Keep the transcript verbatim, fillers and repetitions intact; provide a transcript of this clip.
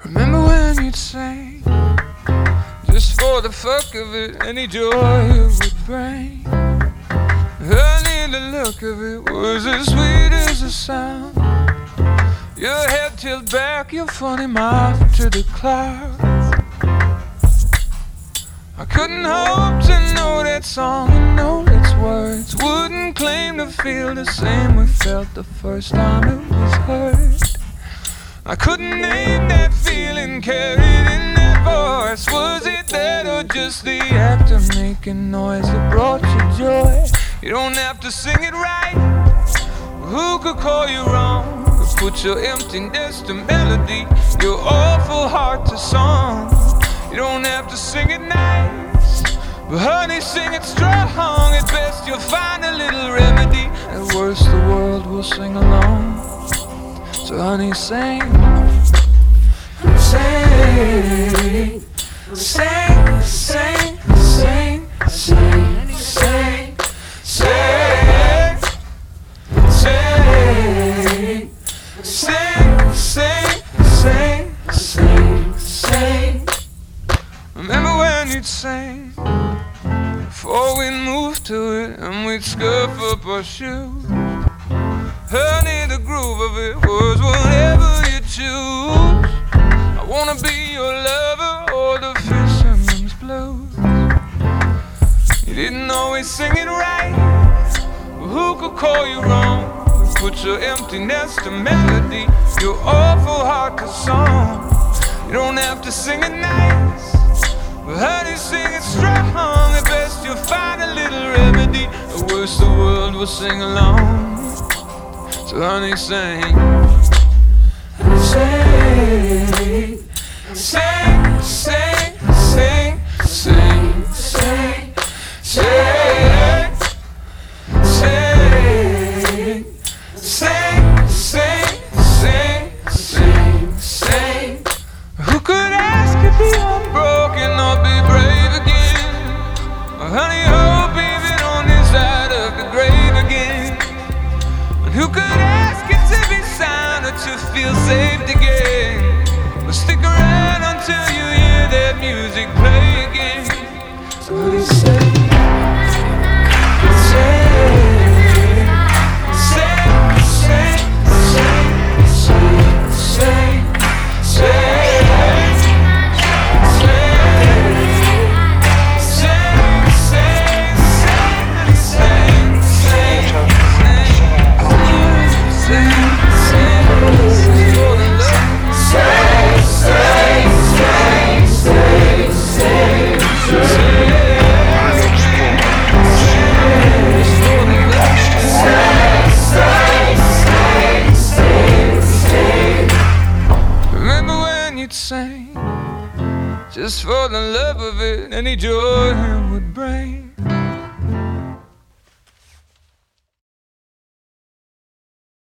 Remember when you'd sing just for the fuck of it, any joy it would bring. Honey, the look of it was as sweet as the sound. Your head tilted back, your funny mouth to the clouds. I couldn't hope to know that song and know its words. Wouldn't claim to feel the same we felt the first time it was heard. I couldn't name that feeling carried in that voice. Was it that or just the act of making noise that brought you joy? You don't have to sing it right. Who could call you wrong? Could put your emptiness to melody, your awful heart to song. You don't have to sing it nice, but honey, sing it strong. At best you'll find a little remedy. At worst the world will sing along. So honey, sing, sing, sing, sing, sing, sing, sing, sing, sing, sing, sing, sing, sing. Remember when you'd sing before we'd move to it and we'd scuff up our shoes. Honey, the groove of it was whatever you choose. I wanna be your lover or the fisherman's blues. You didn't always sing it right, but who could call you wrong? Put your emptiness to melody, your awful heart to song. You don't have to sing it nice, but honey, sing it strong. At best you'll find a little remedy. At worst the world will sing along. So honey, sing, sing, sing, sing, sing, sing, sing, sing, sing, sing, sing, sing, sing. Who could ask if you are broken or be brave again? Or honey, hope even on this side of the grave again. And who could ask it to be sound or to feel saved again? But stick around until you hear that music play again. So what do you say? Sing just for the love of it, any joy it would bring.